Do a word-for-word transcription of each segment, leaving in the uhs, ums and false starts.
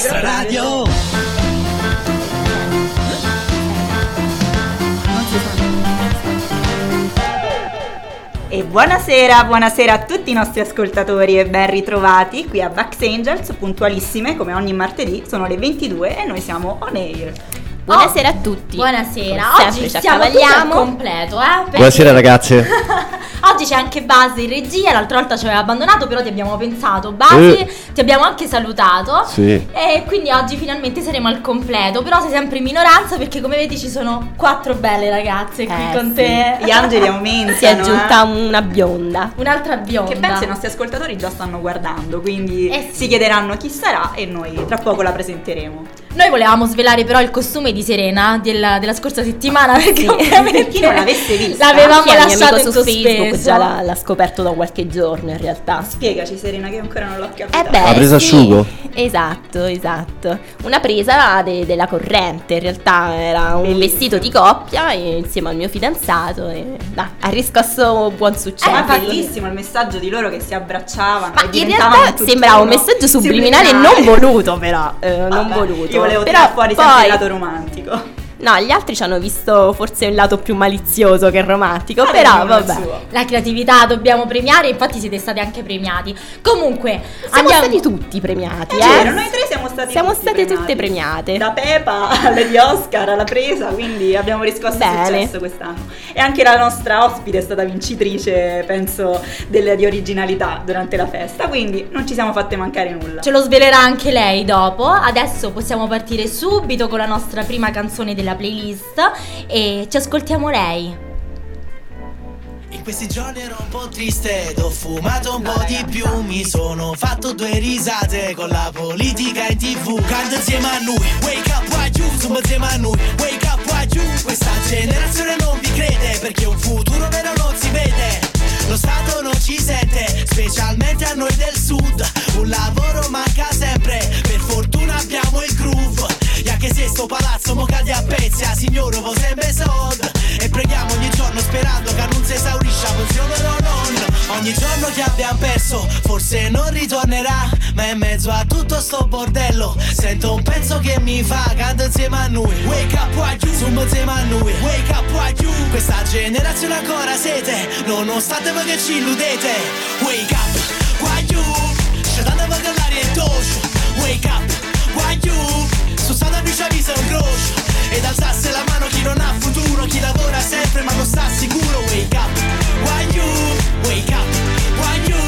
nostra radio. E buonasera, buonasera a tutti i nostri ascoltatori e ben ritrovati qui a Vax Angels, puntualissime come ogni martedì, sono le ventidue e noi siamo on air. Buonasera oh, a tutti. Buonasera, come oggi sempre, siamo tutti al completo, eh? Perché... Buonasera ragazze. Oggi c'è anche Basi in regia, l'altra volta ci aveva abbandonato, però ti abbiamo pensato, Basi, eh. ti abbiamo anche salutato. Sì. E quindi oggi finalmente saremo al completo, però sei sempre in minoranza perché come vedi ci sono quattro belle ragazze eh, qui con sì. te. Gli angeli aumentano. Si è aggiunta eh? una bionda. Un'altra bionda. Che penso i nostri ascoltatori già stanno guardando, quindi eh sì. si chiederanno chi sarà e noi tra poco la presenteremo. Noi volevamo svelare però il costume di Serena della, della scorsa settimana perché sì. ovviamente chi non l'avesse vista l'avevamo Chi lasciato in in su Facebook sospeso. già l'ha, l'ha scoperto da qualche giorno in realtà. Spiegaci Serena che ancora non l'ho capita. Eh beh, ha preso sì, asciugo? Esatto, esatto. Una presa de- della corrente, in realtà era un Bellissimo. vestito di coppia e, insieme al mio fidanzato e dai, ha riscosso buon successo. Eh, ma bellissimo il messaggio di loro che si abbracciavano. Ma e in diventavano realtà tutti sembrava un uno. messaggio subliminale non voluto però, eh, non Vabbè, voluto. Io volevo però tirare fuori sempre poi... il lato romantico. No, gli altri ci hanno visto forse un lato più malizioso che romantico, Ah, però ognuno il vabbè. suo. La creatività dobbiamo premiare, infatti siete stati anche premiati. Comunque, Siamo andiamo... stati tutti premiati, È eh. vero, noi tre siamo stati Siamo tutti state premiati. tutte premiate. Da Pepa alle di Oscar alla presa, quindi abbiamo riscosso Bene. successo quest'anno. E anche la nostra ospite è stata vincitrice, penso, del, di originalità durante la festa, quindi non ci siamo fatte mancare nulla. Ce lo svelerà anche lei dopo. Adesso possiamo partire subito con la nostra prima canzone della playlist e ci ascoltiamo lei. In questi giorni ero un po' triste ed ho fumato un po' di più. Mi sono fatto due risate con la politica in tv. Canta insieme a noi, wake up why you. Zumba insieme a noi, wake up why you. Questa generazione non vi crede perché un futuro vero non si vede. Lo Stato non ci sente, specialmente a noi del sud. Un lavoro manca sempre, per fortuna abbiamo il groove. E anche se sto palazzo mo cade a pezzi, a signore vo sempre soldi. E preghiamo ogni giorno sperando che non si esaurisce la pensione o non. Ogni giorno che abbiamo perso forse non ritornerà, ma in mezzo a tutto sto bordello sento un pezzo che mi fa, canta insieme a noi. Wake up why you, zumba insieme a noi. Wake up why you. Questa generazione ancora siete, nonostante voi che ci illudete. Wake up why you. Scetate voi che l'aria è dolce. Wake up why you. Su stata più ci avvisa un croce. Ed alzasse la mano chi non ha futuro, chi lavora sempre ma non sta sicuro. Wake up why you. Wake up why you.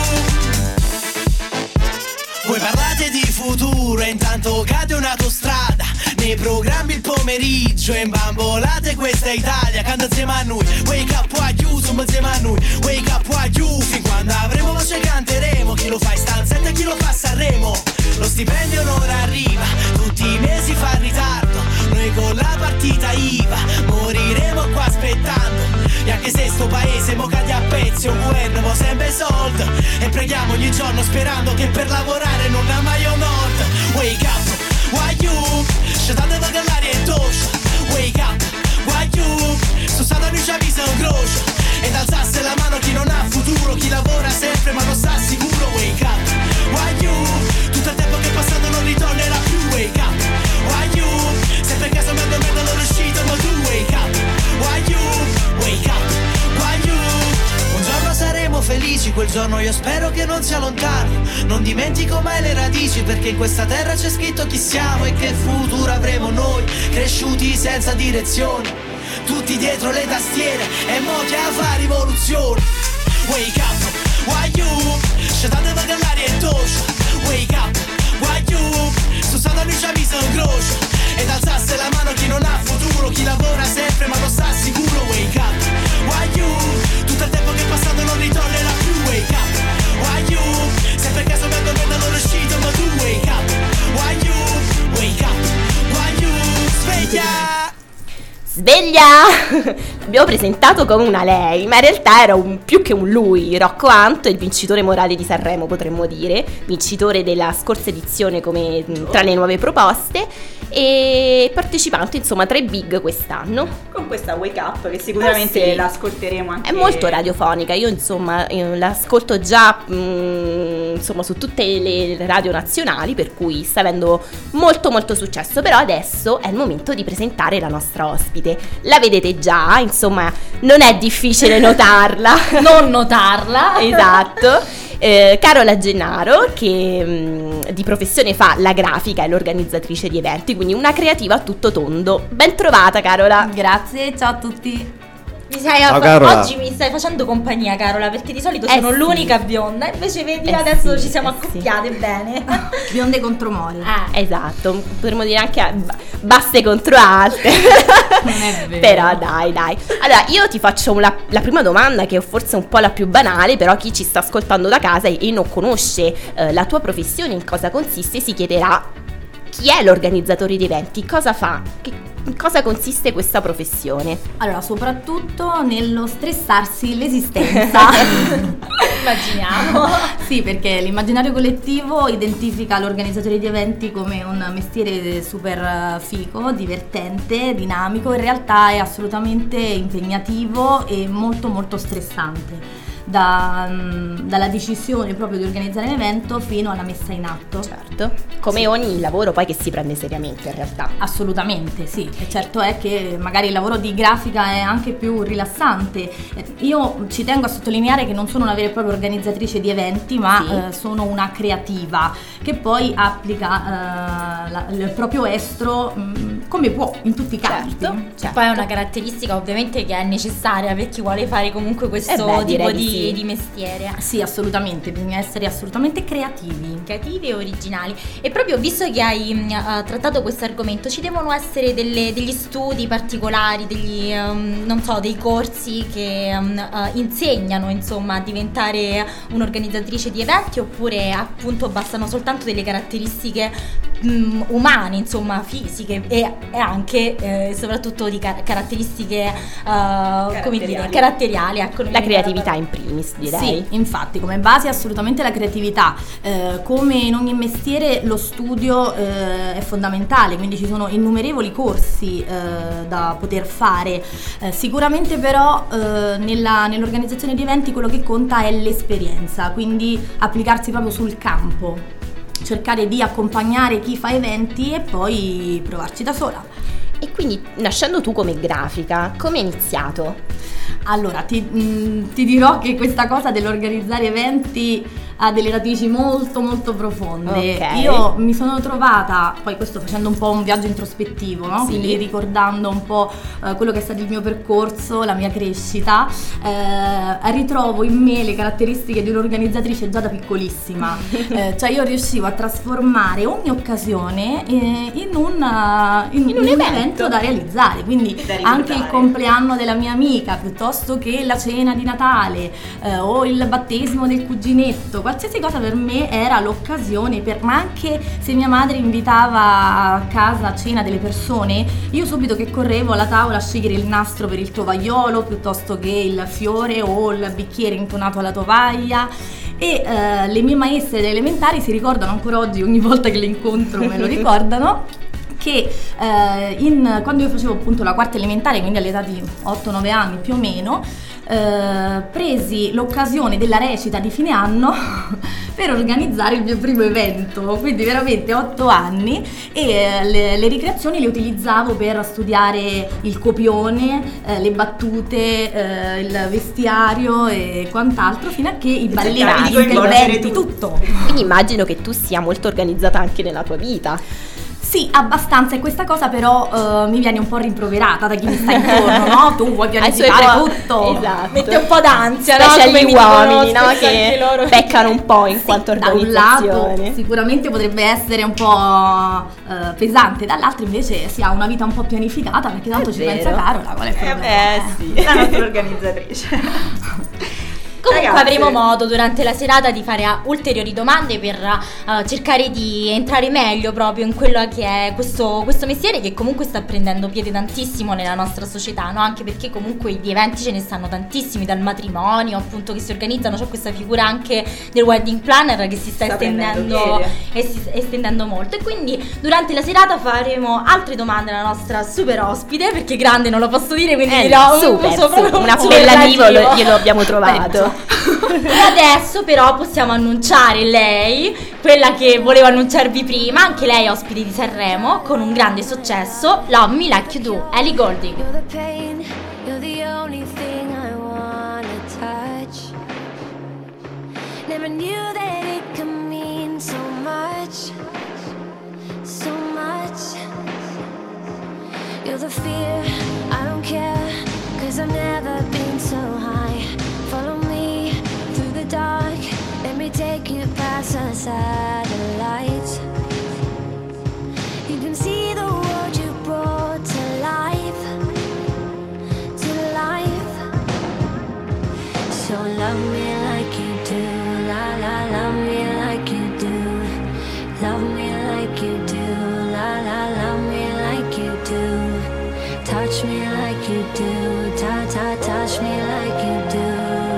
Voi parlate di futuro e intanto cade un'autostrada. Nei programmi il pomeriggio e imbambolate questa Italia. Canta insieme a noi, wake up why you. Zumba insieme a noi, wake up why you. Fin quando avremo voce canteremo. Chi lo fa in stanzetta e chi lo fa a Sanremo. Lo stipendio non arriva, tutti i mesi fa ritardo. Noi con la partita I V A moriremo qua aspettando. E anche se sto paese mo cade a pezzi, un governo mo sempre soldi. E preghiamo ogni giorno sperando che per lavorare non ha mai un nord. Wake up, why you? Scetate voi che l'aria è dolce. Wake up, why you? Su stata più ci avvisa un croce. Ed alzasse la mano chi non ha futuro, chi lavora sempre ma non sta sicuro. Wake up, why you? Tutto il tempo che è passato non ritornerà più. Wake up, why you? Se per caso mi addormento non uscito ma tu. Wake up, why you? Wake up, why you? Un giorno saremo felici, quel giorno io spero che non sia lontano. Non dimentico mai le radici perché in questa terra c'è scritto chi siamo e che futuro avremo noi, cresciuti senza direzione, tutti dietro le tastiere e mo che a fa rivoluzione. Wake up, why you? Scetate voi che l'aria è dolce. Wake up, why you? Su stata più ci avvisa un croce. Ed alzasse la mano chi non ha futuro, chi lavora sempre ma non sta sicuro. Wake up, why you? Tutto il tempo che è passato non ritornerà più. Wake up, why you? Se per caso mi addormento non uscito ma tu. Wake up, why you? Wake up, why you? Sveglia! Sveglia! L'abbiamo presentato come una lei, ma in realtà era un, più che un lui. Rocco Anto è il vincitore morale di Sanremo, potremmo dire, vincitore della scorsa edizione come tra le nuove proposte. e partecipante insomma tra i big quest'anno. Con questa Wake Up che sicuramente Eh sì. l'ascolteremo anche. È molto radiofonica, io insomma io l'ascolto già mh, insomma su tutte le radio nazionali, per cui sta avendo molto molto successo. Però adesso è il momento di presentare la nostra ospite. La vedete già, insomma non è difficile notarla. Non notarla. Esatto. Eh, Carola Gennaro, che mh, di professione fa la grafica e l'organizzatrice di eventi, quindi una creativa a tutto tondo. Ben trovata Carola. Grazie, ciao a tutti. Mi sai, Ciao, Carola. oggi mi stai facendo compagnia, Carola, perché di solito Eh sono sì. l'unica bionda, invece vedi Eh adesso sì, ci siamo eh sì. accoppiate bene. Bionde contro Mori. Ah, Esatto, potremmo dire anche a ba- basse contro alte. Non è vero. Però dai dai. Allora io ti faccio una- la prima domanda, che è forse un po' la più banale, però chi ci sta ascoltando da casa e, e non conosce eh, la tua professione, in cosa consiste, si chiederà: chi è l'organizzatore di eventi? Cosa fa? Che, in cosa consiste questa professione? Allora, soprattutto nello stressarsi l'esistenza. immaginiamo. Sì, perché l'immaginario collettivo identifica l'organizzatore di eventi come un mestiere super eh, figo, divertente, dinamico. In realtà è assolutamente impegnativo e molto molto stressante. Da, mh, dalla decisione proprio di organizzare l'evento fino alla messa in atto. Certo, come Sì. ogni lavoro poi che si prende seriamente in realtà. Assolutamente sì, e certo è che magari il lavoro di grafica è anche più rilassante. Eh, Io ci tengo a sottolineare che non sono una vera e propria organizzatrice di eventi, ma Sì. eh, sono una creativa che poi applica eh, la- il proprio estro mh, come può in tutti i campi. Certo, certo. Poi è una caratteristica ovviamente che è necessaria per chi vuole fare comunque questo Eh beh, tipo direi di, di sì. di mestiere. Sì, assolutamente, bisogna essere assolutamente creativi. Creativi e originali. E proprio visto che hai mh, eh, trattato questo argomento, ci devono essere delle- degli studi particolari, degli ehm, non so, dei corsi che ehm, eh, insegnano insomma a diventare un'organizzatrice di eventi, oppure appunto bastano soltanto delle caratteristiche mh, umane, insomma fisiche e, e anche eh, soprattutto di car- caratteristiche eh, come dire, Caratteriali. caratteriali, ecco, non La mi viene creatività la in primis, direi. Sì, infatti come base assolutamente la creatività. Eh, come in ogni mestiere lo studio eh, è fondamentale, quindi ci sono innumerevoli corsi eh, da poter fare. Eh, sicuramente però eh, nella- nell'organizzazione di eventi quello che conta è l'esperienza, quindi applicarsi proprio sul campo, cercare di accompagnare chi fa eventi e poi provarci da sola. E quindi, nascendo tu come grafica, come hai iniziato? Allora, ti, mh, ti dirò che questa cosa dell'organizzare eventi ha delle radici molto molto profonde. Ok. Io mi sono trovata, poi questo facendo un po' un viaggio introspettivo, no? Sì. Quindi ricordando un po' eh, quello che è stato il mio percorso, la mia crescita, eh, ritrovo in me le caratteristiche di un'organizzatrice già da piccolissima. Eh, cioè io riuscivo a trasformare ogni occasione eh, in, un, eh, in, In un in evento. da realizzare, quindi Da anche il ricordare. compleanno della mia amica piuttosto che la cena di Natale eh, o il battesimo del cuginetto, qualsiasi cosa per me era l'occasione per, ma anche se mia madre invitava a casa a cena delle persone, io subito che correvo alla tavola a scegliere il nastro per il tovagliolo piuttosto che il fiore o il bicchiere intonato alla tovaglia. E eh, le mie maestre delle elementari si ricordano ancora oggi, ogni volta che le incontro me lo ricordano, che eh, in, quando io facevo appunto la quarta elementare, quindi all'età di otto nove anni più o meno, eh, presi l'occasione della recita di fine anno per organizzare il mio primo evento, quindi veramente otto anni, e eh, le, le ricreazioni le utilizzavo per studiare il copione, eh, le battute, eh, il vestiario e quant'altro, fino a che i balletti, cercavi gli di coinvolgere interventi, tutti. tutto. Quindi immagino che tu sia molto organizzata anche nella tua vita. Sì, abbastanza, e questa cosa però eh, mi viene un po' rimproverata da chi mi sta intorno, no? Tu vuoi Ai suoi pianificare po- tutto. Esatto. Mette un po' d'ansia, no? Specie Come agli mi uomini, dicono no? spesso anche Che loro. peccano un po' in Sì, quanto da un lato organizzazione. sicuramente potrebbe essere un po' eh, pesante, dall'altro invece si ha una vita un po' pianificata, perché tanto È ci vero. pensa Carola, qual è il problema? Eh sì. La nostra organizzatrice. Comunque Ragazze. avremo modo durante la serata di fare uh, ulteriori domande per uh, cercare di entrare meglio proprio in quello che è questo, questo mestiere, che comunque sta prendendo piede tantissimo nella nostra società, no? Anche perché comunque di eventi ce ne stanno tantissimi, dal matrimonio appunto che si organizzano, c'è questa figura anche del wedding planner che si sta, Sta prendendo estendendo piede. e si sta estendendo molto, e quindi durante la serata faremo altre domande alla nostra super ospite, perché grande non lo posso dire, quindi Eh, dirò un super, uso super, proprio un un appellativo superlativo. lo- glielo abbiamo trovato. E adesso però possiamo annunciare lei, quella che volevo annunciarvi prima, anche lei ospite di Sanremo con un grande successo, Love Me Like You Do, Ellie Goulding. You're the pain, you're the only thing I wanna touch. Never knew that it could mean so much, so much. You're the fear, I don't care, cause I've never been so high. Follow me through the dark, let me take you past the satellites. You can see the world you brought to life, to life. So love me like you do, la la, love me like you do. Love me like you do, la la, love me like you do. Touch me like you do, ta ta, touch me like you do.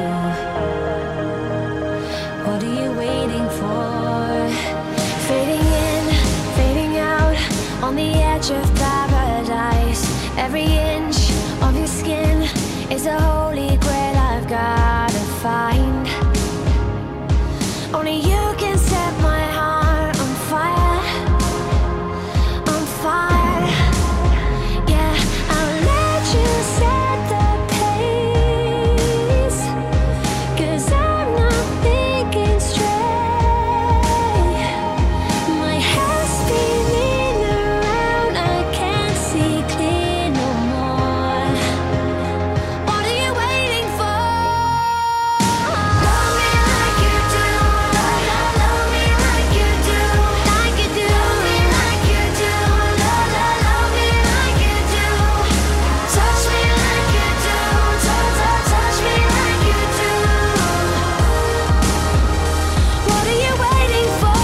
What are you waiting for? Fading in, fading out, on the edge of paradise. Every inch of your skin is a holy grail I've gotta find. Only you can set my heart on fire, on fire. Yeah, I'll let you set the pace, cause I'm not thinking straight. My head's spinning around, I can't see clear no more. What are you waiting for? Love me like you do, love, love, love me like you do, like you do. Love me like you do, love, love, love me like you do. Touch me like you do, touch, touch, touch me like you do. What are you waiting for?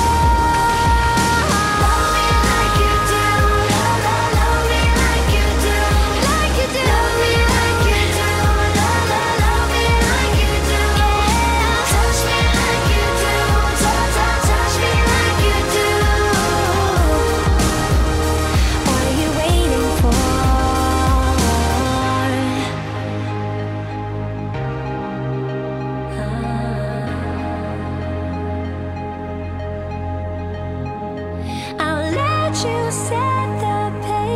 Love me like you do, love, love, love me like you do, like you do. Love me like you do, love, love, love me like you do. Touch me like you do, touch, touch, touch me like you do. What are you waiting for? I'll let you set the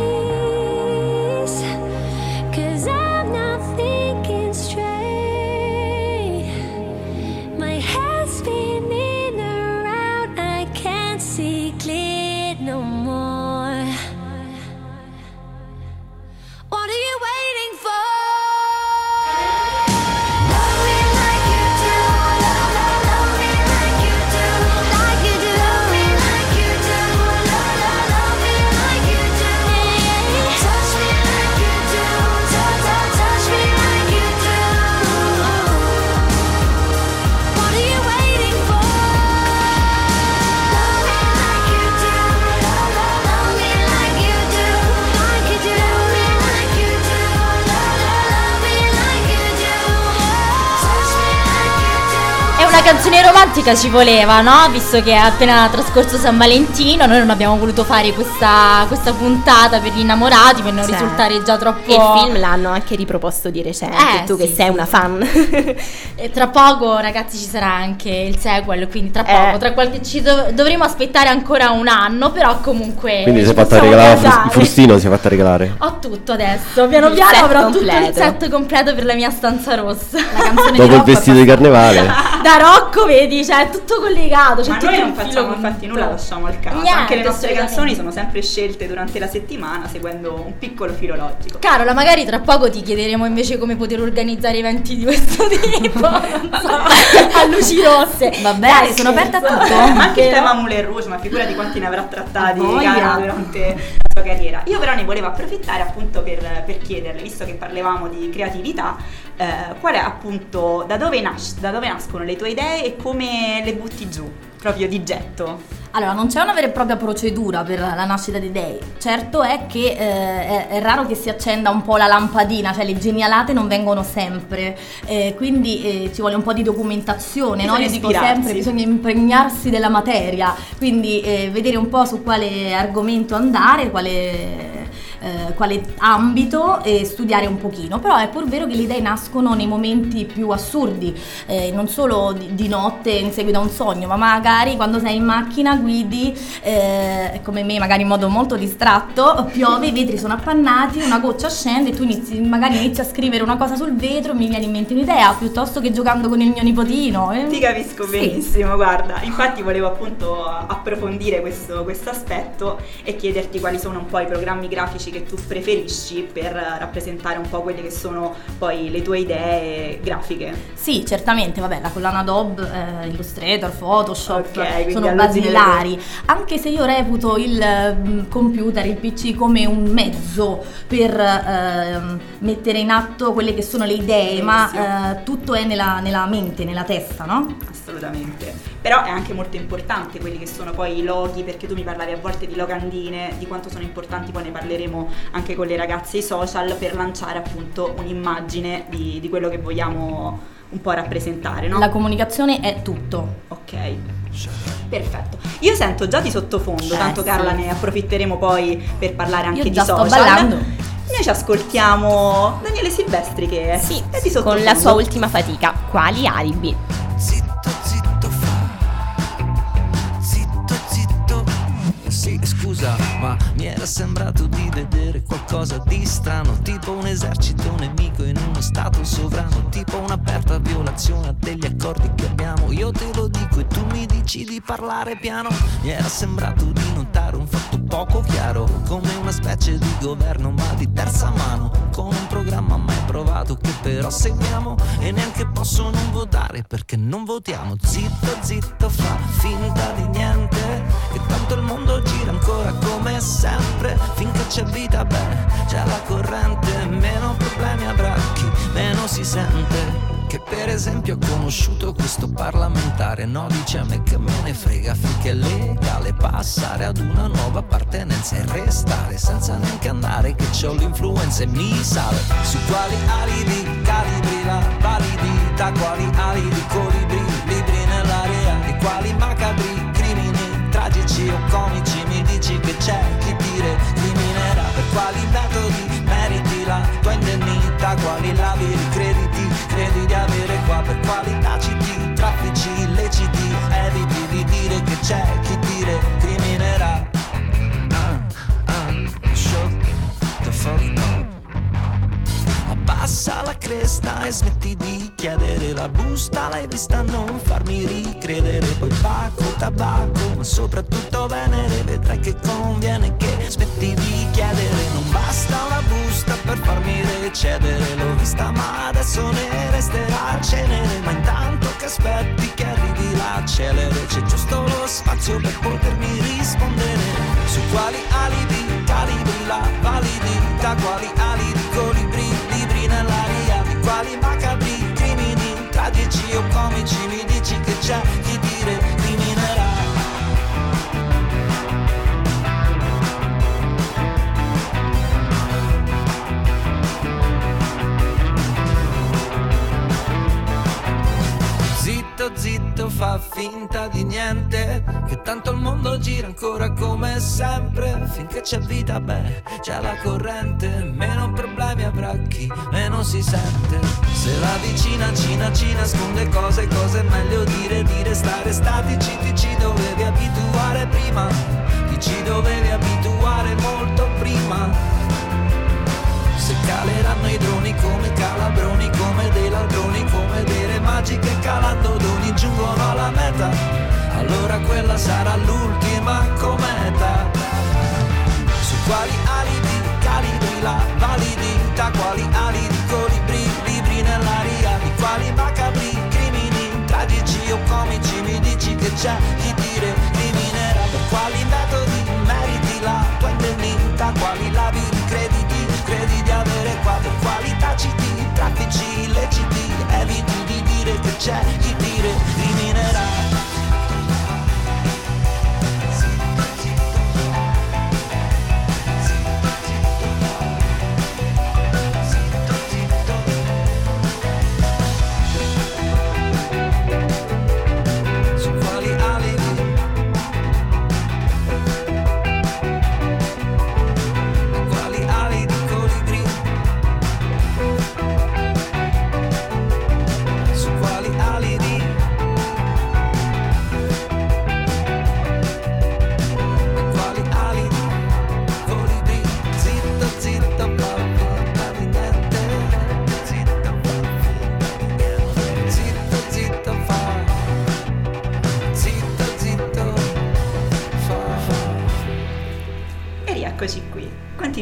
pace, cause I'm not thinking straight. My head's spinning around, I can't see clear no more. What are you waiting for? Love me like you do, love, love, love me like you do, like you do. Love me like you do, love, love, love me like you do. Touch me like you do, touch, touch, touch me like you do. What are you waiting for? Love me like you do, love, love, love me like you do, like you do. Love me like you do, love, love, love me like you do. Touch me like you do. E una canzone romantica ci voleva, no? Visto che è appena trascorso San Valentino, noi non abbiamo voluto fare questa, questa puntata per gli innamorati, per non Certo. risultare già troppo... E il film l'hanno anche riproposto di recente, Eh, tu che sì, sei sì, una sì. fan. E tra poco, ragazzi, ci sarà anche il sequel, quindi tra Eh. poco, tra qualche, ci dov- dovremo aspettare ancora un anno, però comunque... Quindi si ci è fatta possiamo regalare, guardare. il frustino si è fatta regalare. Ho tutto adesso, piano Il piano set avrò tutto il completo. set completo per la mia stanza rossa. La canzone Dopo di il Rocco vestito di carnevale. Da Rocco, vedi, cioè è tutto collegato. C'è Ma tutto noi non un filo facciamo conduttore. infatti nulla, lasciamo al caso. Niente, Anche le nostre assolutamente. canzoni sono sempre scelte durante la settimana seguendo un piccolo filo logico. Carola, magari tra poco ti chiederemo invece come poter organizzare eventi di questo tipo, non so, a luci rosse. Va bene, sono scherzo. aperta a tutto. Ma anche il Vero? tema Moulin Rouge, ma figura di quanti ne avrà trattati A voglia. Cara durante la sua carriera. Io però ne volevo approfittare appunto per, per chiederle, visto che parlavamo di creatività, eh, qual è appunto, da dove, nas- da dove nascono le tue idee e come le butti giù, proprio di getto? Allora, non c'è una vera e propria procedura per la nascita di idee. Certo è che eh, è, è raro che si accenda un po' la lampadina, cioè le genialate non vengono sempre, eh, quindi eh, ci vuole un po' di documentazione, no? Io dico sempre, bisogna impregnarsi della materia, quindi eh, vedere un po' su quale argomento andare, quale... Eh, quale ambito e studiare un pochino. Però è pur vero che le idee nascono nei momenti più assurdi, eh, non solo di, di notte in seguito a un sogno, ma magari quando sei in macchina, guidi, eh, come me magari in modo molto distratto, piove, i vetri sono appannati, una goccia scende e tu inizi, magari inizi a scrivere una cosa sul vetro, mi viene in mente un'idea, piuttosto che giocando con il mio nipotino. eh. Ti capisco Sì. benissimo, guarda, infatti volevo appunto approfondire questo, questo aspetto e chiederti quali sono un po' i programmi grafici che tu preferisci per rappresentare un po' quelle che sono poi le tue idee grafiche. Sì, certamente, vabbè, la collana Adobe, eh, Illustrator, Photoshop, Ok, quindi sono allucini basilari, anche se io reputo il mm, computer, il P C come un mezzo per ehm, mettere in atto quelle che sono le idee, ma eh, tutto è nella, nella mente, nella testa, no? Assolutamente. Però è anche molto importante quelli che sono poi i loghi, perché tu mi parlavi a volte di locandine, di quanto sono importanti, poi ne parleremo anche con le ragazze ai social, per lanciare appunto un'immagine di, di quello che vogliamo un po' rappresentare, no? La comunicazione è tutto. Ok, perfetto. Io sento già di sottofondo, Eh, tanto sì. Carola ne approfitteremo poi per parlare anche Io di già sto social. ballando. Noi ci ascoltiamo Daniele Silvestri che Sì, è di sottofondo. con la sua ultima fatica, quali alibi? Zitto, zitto fa. Zitto, zitto. Sì, scusa, ma mi era sembrato di vedere qualcosa di strano, tipo un esercito nemico in uno stato sovrano, tipo un'aperta violazione degli accordi che abbiamo. Io te lo dico e tu mi dici di parlare piano. Mi era sembrato di notare un fatto poco chiaro, come una specie di governo ma di terza mano, con un programma mai provato che però seguiamo, e neanche posso non votare perché non votiamo. Zitto, zitto, fa finta di niente, che tanto il mondo gira ancora come sempre, finché c'è vita, beh, c'è la corrente, meno problemi avrà chi meno si sente. Che per esempio ha conosciuto questo parlamentare, no, dice a me che me ne frega, finché è legale passare ad una nuova appartenenza e restare senza neanche andare, che c'ho l'influenza e mi sale. Su quali alibi, calibri la validità, quali alibi, colibri, libri nell'area, di quali macabri crimini, tragici o comici, mi dici che c'è chi dire criminerà, per quali metodi meriti la tua indennità, quali labili crediti credi di avere qua, per quali taciti traffici illeciti eviti di dire che c'è chi dire criminerà. Ah, ah, shut the fuck up. Abbassa la cresta e smetti di chiedere la busta, l'hai vista, non farmi ricredere. Poi pacco, tabacco, ma soprattutto venere, vedrai che conviene che smetti di chiedere. Non basta una busta per farmi recedere, l'ho vista ma adesso ne resterà cenere. Ma intanto che aspetti che arrivi la celere, c'è giusto lo spazio per potermi rispondere. Su quali alibi, calibri la validità, quali alibi, colibri, libri nell'aria, di quali macabri crimini, tragici o comici, mi dici che c'è chi dire criminerà. Zitto, zitto, fa finta di niente, che tanto il mondo gira ancora come sempre, finché c'è vita, beh, c'è la corrente, meno problemi avrà chi meno si sente. Se la vicina Cina ci nasconde cose, cose è meglio dire, dire stare statici, ti ci dovevi abituare prima, ti ci dovevi abituare molto prima. Se caleranno i droni come calabroni, come dei ladroni, come delle magiche calando doni giungono alla meta, allora quella sarà l'ultima cometa. Su quali alibi, calibri la validità, quali alibi, colibri, libri nell'aria, di quali macabri crimini, tragici o comici, mi dici che c'è chi dire criminerà, per quali metodi meriti la tua indennità,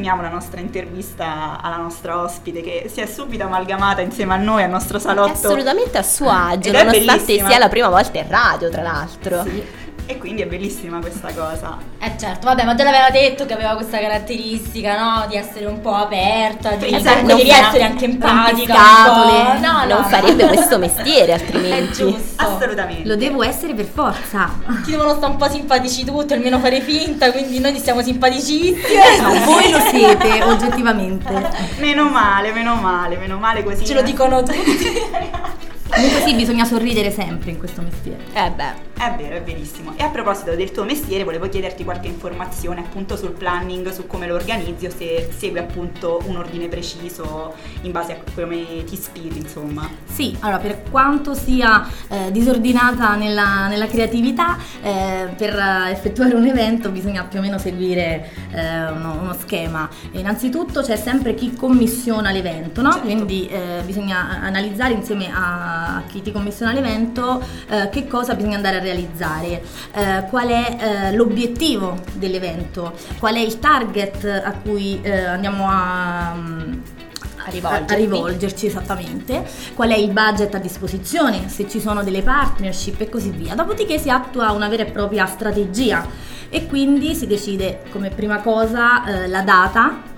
riassumiamo la nostra intervista alla nostra ospite che si è subito amalgamata insieme a noi al nostro salotto. È assolutamente a suo agio, Ed è nonostante bellissima. sia la prima volta in radio, tra l'altro. Sì. E quindi è bellissima questa cosa. Eh certo, vabbè, ma già l'aveva detto che aveva questa caratteristica, no? Di essere un po' aperta, di, Esatto, comunque di non essere anche empatica. rompiscatole. un po'. No, no, Non no. farebbe questo mestiere È altrimenti. giusto. Assolutamente. Lo devo essere per forza. Ti devono stare un po' simpatici tutti, almeno fare finta, quindi noi ti stiamo simpaticissimi. No, voi lo siete, oggettivamente. Meno male, meno male, meno male così. Ce lo dicono tutti. Comunque sì, bisogna sorridere sempre in questo mestiere. Eh beh. È vero, è verissimo. E a proposito del tuo mestiere, volevo chiederti qualche informazione appunto sul planning, su come lo organizzi o se segui appunto un ordine preciso in base a come ti ispiri, insomma. Sì, allora per quanto sia eh, disordinata nella, nella creatività, eh, per eh, effettuare un evento bisogna più o meno seguire eh, uno, uno schema. E innanzitutto c'è sempre chi commissiona l'evento, no? Certo. Quindi eh, bisogna analizzare insieme a, a chi ti commissiona l'evento eh, che cosa bisogna andare a realizzare, eh, qual è eh, l'obiettivo dell'evento, qual è il target a cui eh, andiamo a... A rivolgervi. a rivolgerci esattamente, qual è il budget a disposizione, se ci sono delle partnership e così via. Dopodiché si attua una vera e propria strategia e quindi si decide come prima cosa eh, la data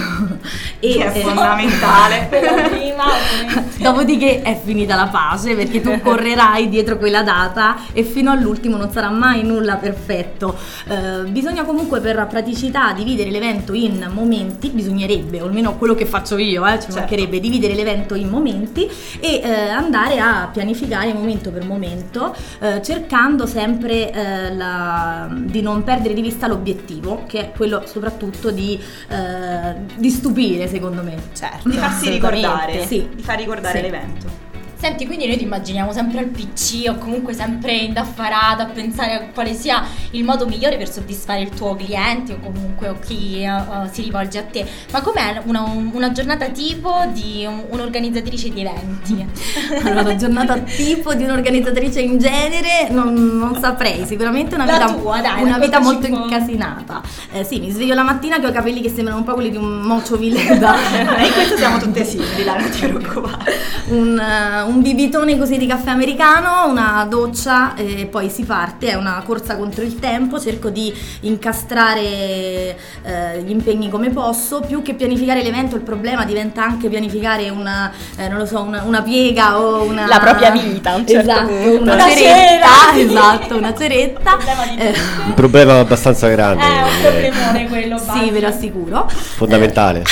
e Che è eh, fondamentale. Quella prima, ovviamente. dopodiché è finita la pace perché tu correrai dietro quella data e fino all'ultimo non sarà mai nulla perfetto. Eh, bisogna comunque per praticità dividere l'evento in momenti, bisognerebbe, o almeno quello che faccio io, eh, ci Certo. mancherebbe dividere l'evento in momenti e eh, andare a pianificare momento per momento, eh, cercando sempre eh, la- di non perdere di vista l'obiettivo, che è quello soprattutto di, eh, di stupire, secondo me. Certo. Di farsi assolutamente. ricordare, Sì. di far ricordare Sì. l'evento. Senti, quindi noi ti immaginiamo sempre al P C o comunque sempre indaffarata a pensare a quale sia il modo migliore per soddisfare il tuo cliente o comunque o chi uh, si rivolge a te. Ma com'è una, una giornata tipo di un- un'organizzatrice di eventi? Allora, la giornata tipo di un'organizzatrice in genere non, non saprei, sicuramente una La vita, tua, dai, una vita molto raccontaci un po'. incasinata. Eh, sì, mi sveglio la mattina che ho i capelli che sembrano un po' quelli di un mocio Villeda. E in questo siamo tutte simili, dai, non ti preoccupare. un, eh, un bibitone così di caffè americano, una doccia e poi si parte, è una corsa contro il tempo, cerco di incastrare eh, gli impegni come posso, più che pianificare l'evento il problema diventa anche pianificare una, eh, non lo so, una, una piega o una... La propria vita, a un certo esatto, punto. una, Una ceretta, cera. esatto, una ceretta. Problema di Eh, Un problema abbastanza grande, È un eh, problemone quello, sì, basta. ve lo assicuro. fondamentale.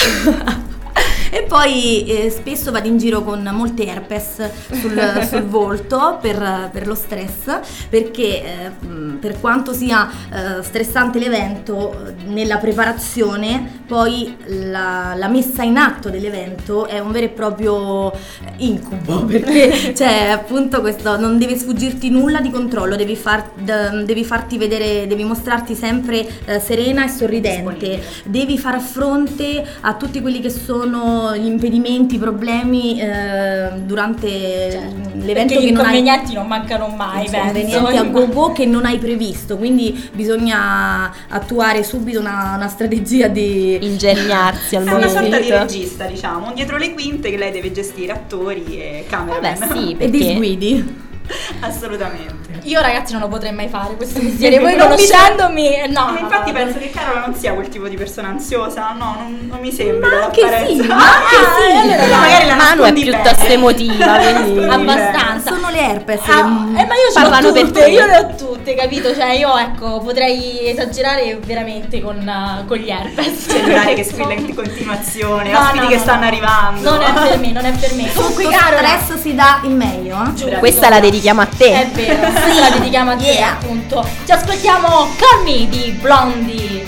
E poi eh, spesso vado in giro con molte herpes sul, sul volto per, per lo stress, perché eh, mh, per quanto sia eh, stressante l'evento, eh, nella preparazione poi la, la messa in atto dell'evento è un vero e proprio incubo, perché c'è appunto questo, non deve sfuggirti nulla di controllo, devi, far, d- devi farti vedere, devi mostrarti sempre eh, serena e sorridente, Disponibile. devi far fronte a tutti quelli che sono gli impedimenti, i problemi eh, durante l'evento, Perché gli che non hai inconvenienti non mancano mai, inconvenienti penso. a go-go che non hai previsto, quindi bisogna attuare subito una, una strategia di Ingegnarsi al È una sorta di momento. regista, diciamo, un dietro le quinte che lei deve gestire attori e cameraman. Vabbè sì, e di perché guidi. Assolutamente. Io ragazzi non lo potrei mai fare questo mestiere, voi Non mi conoscendomi, eh, no. Ma no, infatti no. penso che Carola non sia quel tipo di persona ansiosa, no, non, non mi sembra. Ma anche dall'apparenza. sì, ma anche sì. Ah, allora magari la Manu è nascondi piuttosto bene. emotiva, quindi Abbastanza. Sono le herpes. Ah, che- eh, ma io ce Parlano l'ho per tutte, te. io le ho tutte, capito? Cioè io ecco, potrei esagerare veramente con, uh, con gli herpes. Cellulare che squilla in continuazione, No, ospiti no, che no, stanno no. arrivando. Non è per me, non è per me. Comunque Sotto Carola, stress si dà il meglio, eh? giuro, questa la dedichiamo a è te. vero, questa la dedichiamo a te, Yeah. appunto. Ci ascoltiamo Call Me di Blondie.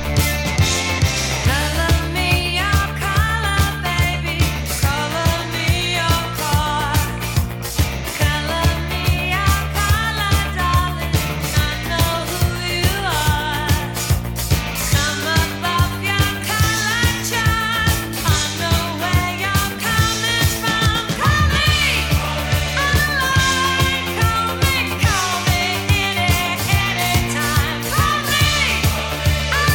Color me your color, baby. Color me your car. Color me your color, darling. I know who you are. Come above your color chart. I know where you're coming from. Call me on the line. Call me, call me any, anytime. Call me.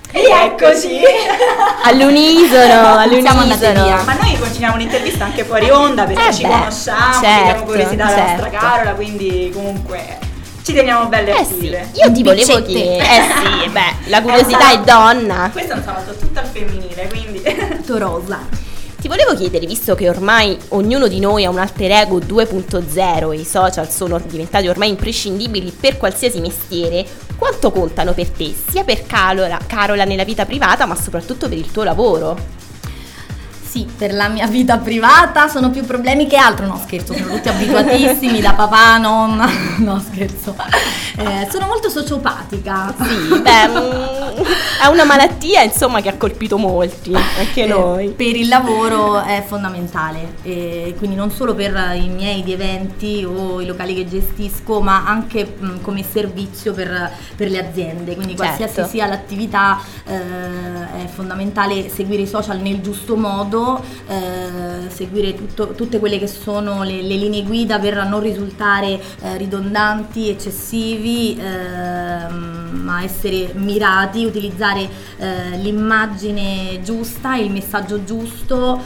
Rieccoci! All'unisono, Siamo andate all'unisono. via. Ma noi continuiamo un'intervista anche fuori onda perché Eh ci beh, conosciamo, certo, abbiamo curiosità della certo. nostra Carola, quindi comunque ci teniamo belle Eh sì, attive. io ti volevo Biccette. chiedere. Eh sì, beh, la curiosità è donna. Questo è un sabato tutto al femminile, quindi Tutto rosa. Ti volevo chiedere, visto che ormai ognuno di noi ha un alter ego due punto zero e i social sono diventati ormai imprescindibili per qualsiasi mestiere, quanto contano per te, sia per Carola, Carola nella vita privata, ma soprattutto per il tuo lavoro? Sì, per la mia vita privata sono più problemi che altro, no scherzo, sono tutti abituatissimi da papà, nonna, no scherzo, eh, sono molto sociopatica. Sì, beh, mm, è una malattia insomma che ha colpito molti, anche Eh, noi. per il lavoro è fondamentale, e quindi non solo per i miei di eventi o i locali che gestisco, ma anche mh, come servizio per, per le aziende, quindi qualsiasi Certo. sia l'attività eh, è fondamentale seguire i social nel giusto modo, eh, seguire tutto- tutte quelle che sono le, le linee guida per non risultare eh, ridondanti, eccessivi, ehm, ma essere mirati, utilizzare eh, l'immagine giusta, il messaggio giusto,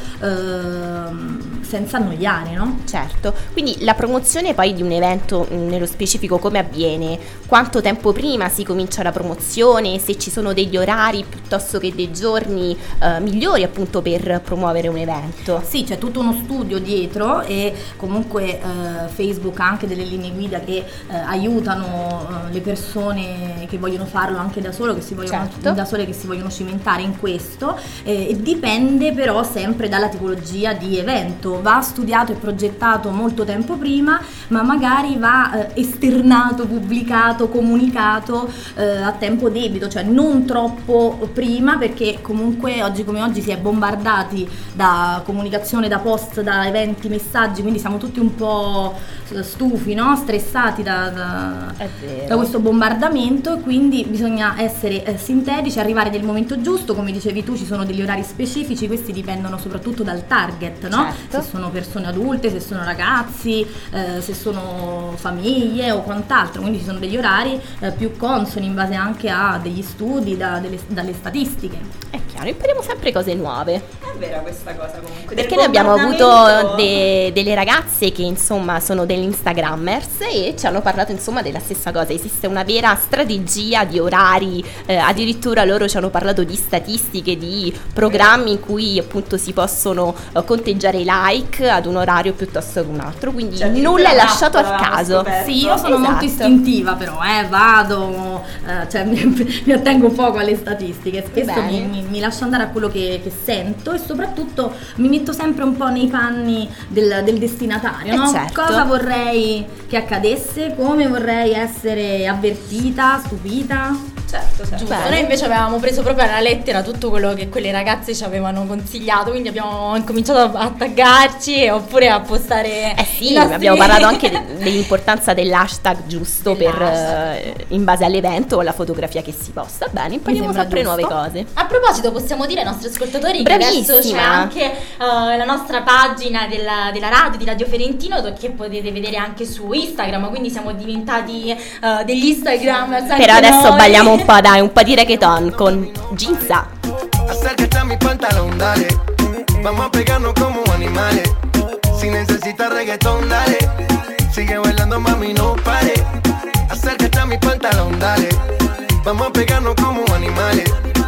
ehm, senza annoiare, no? Certo, quindi la promozione poi di un evento mh, nello specifico come avviene? Quanto tempo prima si comincia la promozione? Se ci sono degli orari piuttosto che dei giorni eh, migliori appunto per promuovere un evento? Sì, c'è tutto uno studio dietro e comunque eh, Facebook ha anche delle linee guida che eh, aiutano eh, le persone che vogliono farlo anche da solo, che si vogliono Certo. da sole che si vogliono cimentare in questo, eh, e dipende però sempre dalla tipologia di evento. Va studiato e progettato molto tempo prima, ma magari va eh, esternato, pubblicato, comunicato eh, a tempo debito, cioè non troppo prima, perché comunque oggi come oggi si è bombardati da comunicazione, da post, da eventi, messaggi, quindi siamo tutti un po' stufi, no? Stressati da, da, È vero. da questo bombardamento, e quindi bisogna essere eh, sintetici, arrivare nel momento giusto. Come dicevi tu, ci sono degli orari specifici, questi dipendono soprattutto dal target, no? Certo. Se sono persone adulte, se sono ragazzi, eh, se sono famiglie o quant'altro, quindi ci sono degli orari eh, più consoni in base anche a degli studi, da- delle- dalle statistiche. È chiaro, impariamo sempre cose nuove. è vera questa cosa comunque. Perché del noi abbiamo avuto bombardamento- de- delle ragazze che insomma sono delle Instagrammers e ci hanno parlato insomma della stessa cosa. Esiste una vera strategia di orari, eh, addirittura loro ci hanno parlato di statistiche, di programmi in cui appunto si possono eh, conteggiare i like ad un orario piuttosto che un altro, quindi Cioè, addirittura nulla è un'app lasciato al avevamo caso. scoperto. Sì, io sono Esatto. molto istintiva però, eh, vado, eh, cioè mi, mi attengo un poco alle statistiche, spesso Bene. mi, mi, mi lascio andare a quello che, che sento, e soprattutto mi metto sempre un po' nei panni del, del destinatario, Eh, no? certo. Cosa vorrei che accadesse, come vorrei essere avvertita, stupita. Certo, certo. Giusto, Bene. noi invece avevamo preso proprio alla lettera tutto quello che quelle ragazze ci avevano consigliato, quindi abbiamo incominciato a taggarci oppure a postare. Eh sì, i nostri- abbiamo parlato anche de- dell'importanza dell'hashtag giusto per Dell'hashtag. eh, in base all'evento o alla fotografia che si posta. Bene, impariamo sembra sempre giusto. nuove cose. A proposito, possiamo dire ai nostri ascoltatori che adesso c'è Bravissima. anche eh, la nostra pagina della, della radio, di Radio Ferentino, do- che potete vedere anche su Instagram, quindi siamo diventati eh, degli Instagram. Però adesso balliamo un po', dai, un po' di reggaeton con Ginza. Acércate a mi pantalón, dale. Vamos a pegarnos como animales. Si necesitas reggaetón, dale. Sigue bailando, mami, no pare. Acércate a mi pantalón, dale. Vamos a pegarnos como animales.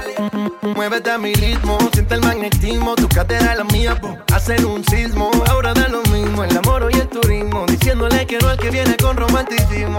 Muévete a mi ritmo, siente el magnetismo. Tu cadera es la mía, po, hacen un sismo. Ahora da lo mismo el amor y el turismo. Diciéndole que no al que viene con romanticismo.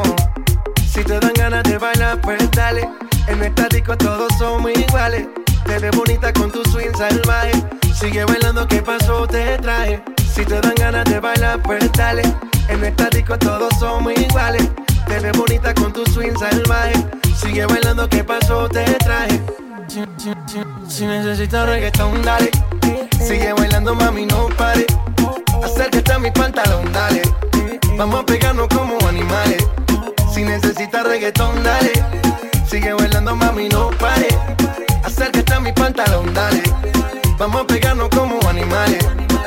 Si te dan ganas de bailar, pues dale. En esta disco todos somos iguales. Te ves bonita con tu swing salvaje. Sigue bailando, ¿qué pasó? Te traje. Si te dan ganas de bailar, pues dale. En esta disco todos somos iguales. Te ves bonita con tu swing salvaje. Sigue bailando, ¿qué pasó? Te traje. Si, si, si, si necesitas reggaetón, dale. Sigue bailando, mami, no pare. Acércate a mi pantalón, dale. Vamos a pegarnos como animales. Si necesitas reggaetón, dale. Sigue bailando, mami, no pare. Acércate a mi pantalón, dale. Vamos a pegarnos como animales.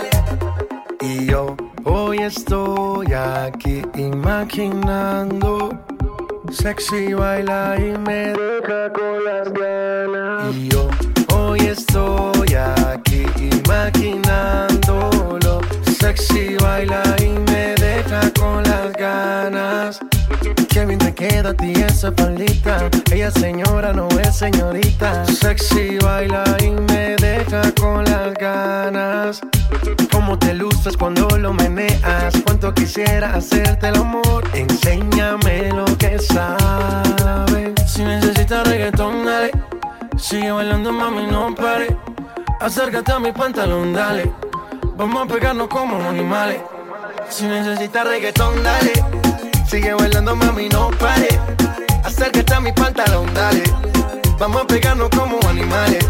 Y yo hoy estoy aquí imaginando Sexy baila y me deja con las ganas. Y yo hoy estoy aquí imaginándolo. Sexy baila y me deja con las ganas. Qué bien te queda a ti esa faldita. Ella señora, no es señorita. Sexy baila y me deja con las ganas. Cómo te luces cuando lo meneas. Cuánto quisiera hacerte el amor. Enséñame lo que sabes. Si necesitas reggaetón, dale. Sigue bailando, mami, no pare. Acércate a mi pantalón, dale. Vamos a pegarnos como animales. Si necesitas reggaetón, dale. Sigue bailando, mami, no pare. Acércate a mi pantalón, dale. Vamos a pegarnos como animales.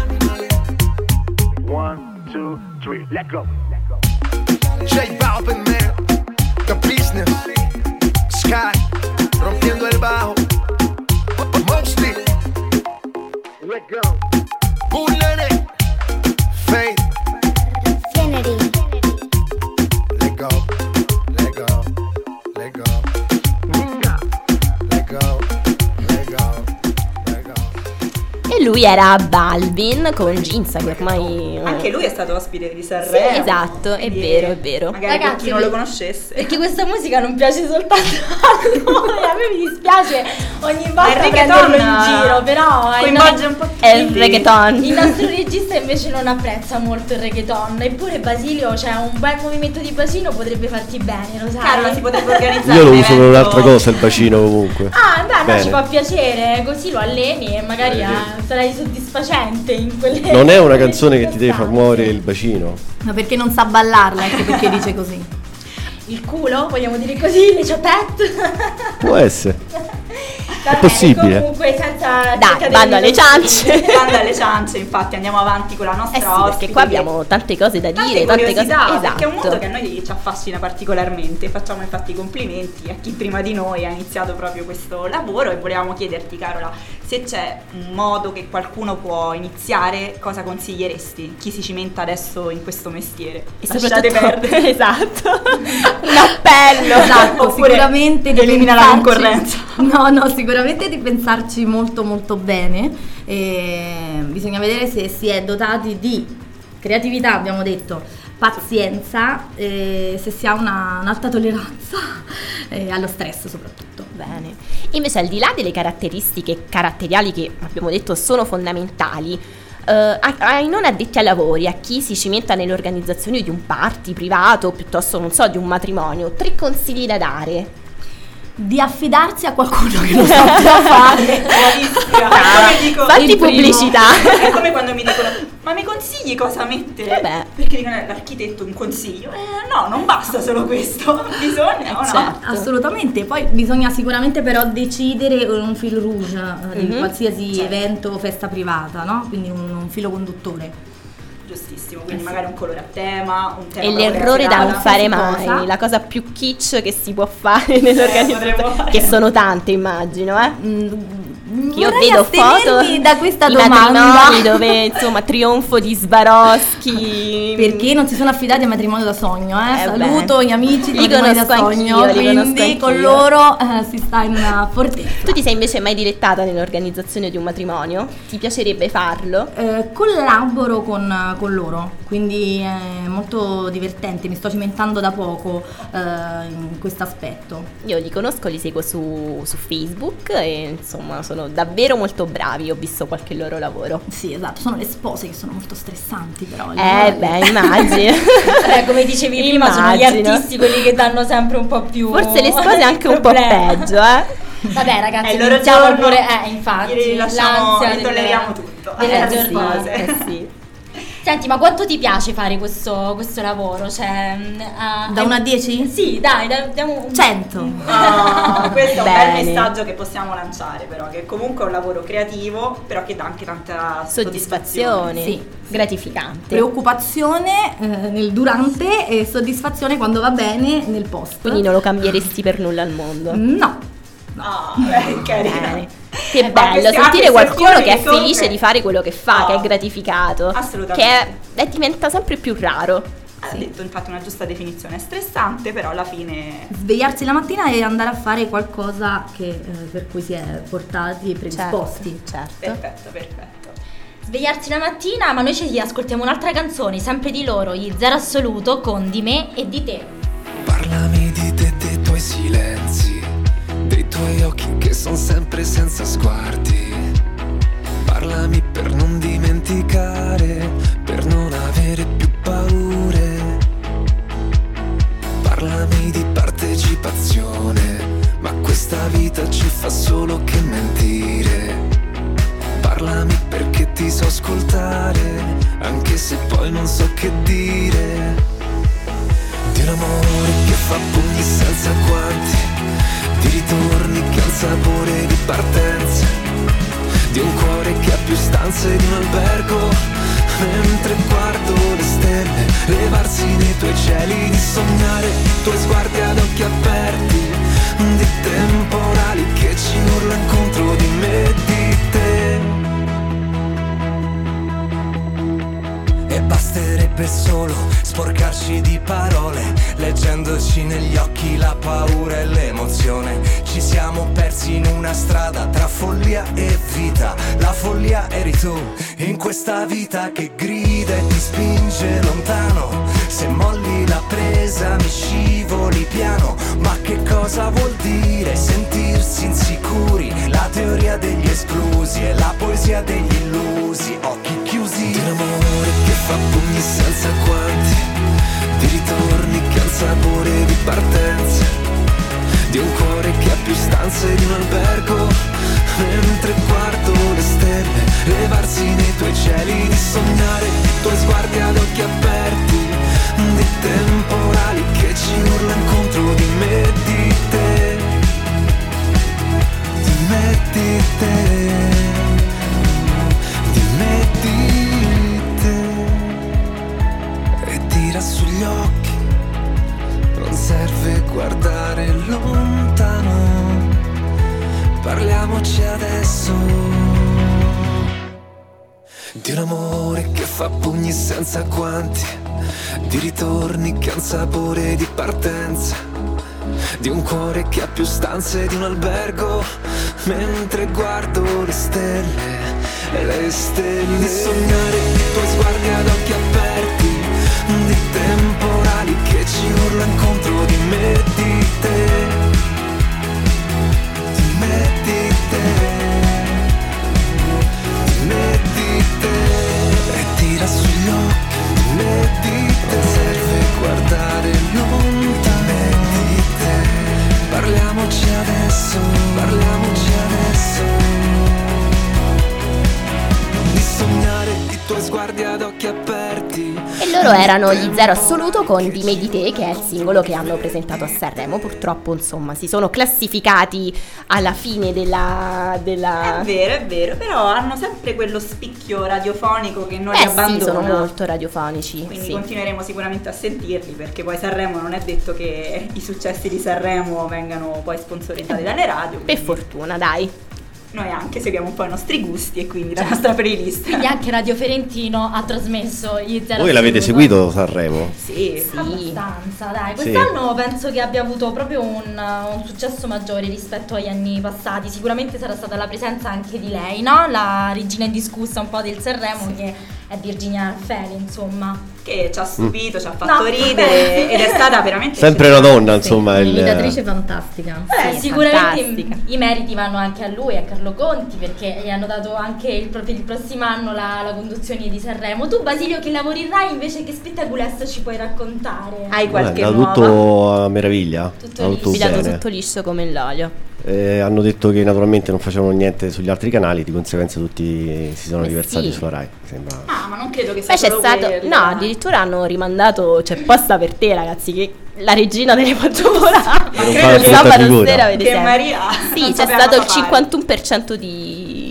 One, two, three, let go. J Balvin, man, The Business, Sky, rompiendo el bajo. Mostly, let go. Bullet, Faith, Infinity. let go, let go, let go. Let go, let go, let go. E lui era Balvin con Ginza, che ormai Anche lui è stato ospite di Sì, Sanremo. esatto, è Quindi vero, è vero. Magari per Ragazzi, chi non lo conoscesse. Perché questa musica non piace soltanto a noi, a me mi dispiace ogni Ma il volta reggaeton prenderlo in giro, però il, coinvolge un po' tutti. È il reggaeton. il nostro regista invece non apprezza molto il reggaeton. Eppure Basilio, cioè un bel movimento di bacino potrebbe farti bene, lo sai? Carlo, si potrebbe organizzare Io lo un uso per evento- un'altra cosa il bacino comunque. Ah, beh, no, Bene. ci fa piacere, così lo alleni e magari eh, sarai soddisfacente in quelle. Non è una quelle canzone che ti deve far circostanze. muovere il bacino. Ma perché non sa ballarla, ecco perché dice così. Il culo, vogliamo dire così, le ciotette. Può essere. Va bene, possibile. Comunque, senza Dai, cercare vanno di- alle ciance. Bando alle ciance, infatti andiamo avanti con la Eh nostra sì, ospite. perché qua abbiamo tante cose da Tante dire, tante cose. curiosità, Esatto. perché è un mondo che a noi ci affascina particolarmente. Facciamo infatti i complimenti a chi prima di noi ha iniziato proprio questo lavoro e volevamo chiederti, Carola, se c'è un modo che qualcuno può iniziare, cosa consiglieresti? Chi si cimenta adesso in questo mestiere? E Lasciate soprattutto perdere. esatto. Un appello. Esatto, Oppure sicuramente di elimina la pensarci- concorrenza. No, no, sicuramente di pensarci molto molto bene. E bisogna vedere se si è dotati di creatività, abbiamo detto, pazienza, e se si ha una, un'alta tolleranza e allo stress soprattutto. Bene. Invece, al di là delle caratteristiche caratteriali che abbiamo detto sono fondamentali, eh, ai, ai non addetti ai lavori, a chi si cimenta nell'organizzazione di un party privato, piuttosto, non so, di un matrimonio, tre consigli da dare. Di affidarsi a qualcuno che lo sappia fare. Bravissima. Ah, Come dico- fatti il primo. pubblicità. È come quando mi dicono: ma mi consigli cosa mettere? Vabbè. Perché dicono "Eh, l'architetto un consiglio. Eh, no, non basta solo questo. Bisogna o no? certo. Assolutamente, poi bisogna sicuramente però decidere un fil rouge eh, di Mhm. qualsiasi Certo. evento o festa privata, no? Quindi un, un filo conduttore. Giustissimo, quindi magari un colore a tema, un tema E proprio l'errore da serata. non fare qualsiasi mai, cosa. la cosa più kitsch che si può fare nell'organizzazione, potremmo fare. che sono tante, immagino, eh. Mm, Che io vorrei vedo foto astenermi da questa di domanda matrimoni dove insomma trionfo di Swarovski. perché non si sono affidati a matrimonio da sogno, eh? Eh Saluto beh. gli amici di Li matrimonio da conosco sogno, anch'io, li conosco quindi con anch'io. loro eh, si sta in una fortezza. Tu ti sei invece mai dilettata nell'organizzazione di un matrimonio? Ti piacerebbe farlo? Eh, collaboro con, con loro, quindi è molto divertente, mi sto cimentando da poco eh, in questo aspetto. Io li conosco, li seguo su, su Facebook e insomma sono davvero molto bravi, ho visto qualche loro lavoro. Sì, esatto, sono le spose che sono molto stressanti però. Eh beh, immagini. Eh, come dicevi prima, sono gli Immagino. artisti quelli che danno sempre un po' più. Forse le spose anche un po' problema. peggio, eh. Vabbè, ragazzi, È il loro iniziamo giorno, pure. Eh, infatti, gli lasciamo- l'ansia gli del- tolleriamo tutto. delle Eh, Eh sì, giornate. eh sì. Senti, ma quanto ti piace fare questo, questo lavoro? Cioè, mh, ah, Da hai- uno a dieci? Sì, dai, dai, diamo un cento. Ah, questo è un Bene. bel messaggio che possiamo lanciare, però, che comunque è un lavoro creativo, però che dà anche tanta soddisfazione. Soddisfazione, Sì. gratificante. Preoccupazione eh, nel durante e soddisfazione quando va bene nel post. Quindi non lo cambieresti per nulla al mondo. No. Ah, beh, carina. Bene. Che Eh, ma bello queste- sentire queste qualcuno azioni che è che compie- felice di fare quello che fa, Ah, che è gratificato. assolutamente. Che è- è- diventa sempre più raro. Ha Sì. detto infatti una giusta definizione, è stressante, però alla fine Svegliarsi la mattina e andare a fare qualcosa che, eh, per cui si è portati e predisposti. Certo. perfetto, perfetto. Svegliarsi la mattina, ma noi ci ascoltiamo un'altra canzone, sempre di loro, gli Zero Assoluto con Di me e di te. Parlami di te, dei tuoi silenzi, dei tuoi occhi che sono sempre senza sguardi. Parlami per non dimenticare, per non avere più paure. Parlami di partecipazione, ma questa vita ci fa solo che mentire. Parlami perché ti so ascoltare, anche se poi non so che dire. Di un amore che fa pugni senza guanti, di ritorni che ha il sapore di partenza, di un cuore che ha più stanze di un albergo, mentre guardo le stelle levarsi nei tuoi cieli, di sognare i tuoi sguardi ad occhi aperti, di temporali che ci urlano contro di me e di te. E basterebbe solo sporcarci di parole, leggendoci negli occhi la paura e l'emozione. Ci siamo persi in una strada tra follia e vita. La follia eri tu, in questa vita che grida e ti spinge lontano. Se molli la presa mi scivoli piano. Ma che cosa vuol dire sentirsi insicuri? La teoria degli esclusi e la poesia degli illusi. Occhi chiusi, di un amore che fa pugni senza guanti, di ritorni che ha il sapore di partenza, di un cuore che ha più stanze di un albergo, mentre guardo le stelle levarsi nei tuoi cieli, di sognare i tuoi sguardi ad occhi aperti, di temporali che ci urlano contro di me e di te, di me e di te, di me e di te. E tira sugli occhi, non serve guardare lontano, parliamoci adesso. Di un amore che fa pugni senza guanti, di ritorni che ha un sapore di partenza, di un cuore che ha più stanze di un albergo, mentre guardo le stelle, le stelle, di sognare i tuoi sguardi ad occhi aperti, di temporali che ci urlano contro di me e di te, di me e di te, di me e di te. E tira sugli occhi, di me e di te, serve guardare lontano, di te. Parliamoci adesso, parliamoci adesso, di sognare i tuoi sguardi ad occhi aperti. E loro erano gli Zero Assoluto con Di me di te, che è il singolo che hanno presentato a Sanremo. Purtroppo, insomma, si sono classificati alla fine della... della... È vero, è vero, però hanno sempre quello spicchio radiofonico che non Eh li sì, abbandona. sono molto radiofonici. Quindi sì. continueremo sicuramente a sentirli, perché poi Sanremo non è detto che i successi di Sanremo vengano poi sponsorizzati dalle radio. Per quindi fortuna, dai. noi anche seguiamo un po' i nostri gusti e quindi la nostra playlist. Quindi anche Radio Ferentino ha trasmesso gli Zero Voi l'avete Assoluto. seguito Sanremo? Sì, Sì. Abbastanza, dai. Sì. Quest'anno penso che abbia avuto proprio un, un successo maggiore rispetto agli anni passati. Sicuramente sarà stata la presenza anche di lei, no? La regina indiscussa un po' del Sanremo, che è Virginia Raffaele, insomma. che ci ha stupito, ci ha fatto No, ridere vabbè. ed è stata veramente Sempre una eccezionale. donna, insomma. il- Un'imitatrice fantastica. Beh, Sì, sicuramente fantastica. i, i meriti vanno anche a lui, a Carlo Conti, perché gli hanno dato anche il, proprio il prossimo anno la, la conduzione di Sanremo. Tu, Basilio, che lavori in Rai, invece che spettacolessa ci puoi raccontare? Hai qualche Guarda, nuova? tutto a meraviglia. Tutto ha liscio. tutto Filato bene. tutto liscio come l'olio. Eh, hanno detto che naturalmente non facevano niente sugli altri canali, di conseguenza tutti si sono Eh riversati sì. sulla Rai. Sembra. Ah, ma non credo che sia Poi c'è solo stato, quello. no, addirittura hanno rimandato, c'è posta per te, ragazzi, che la regina delle quattro volate. Non fa la Il brutta sabato figura. sera avete Che sempre. Maria Sì, non c'è sapeva stato il cosa fare. cinquantuno per cento di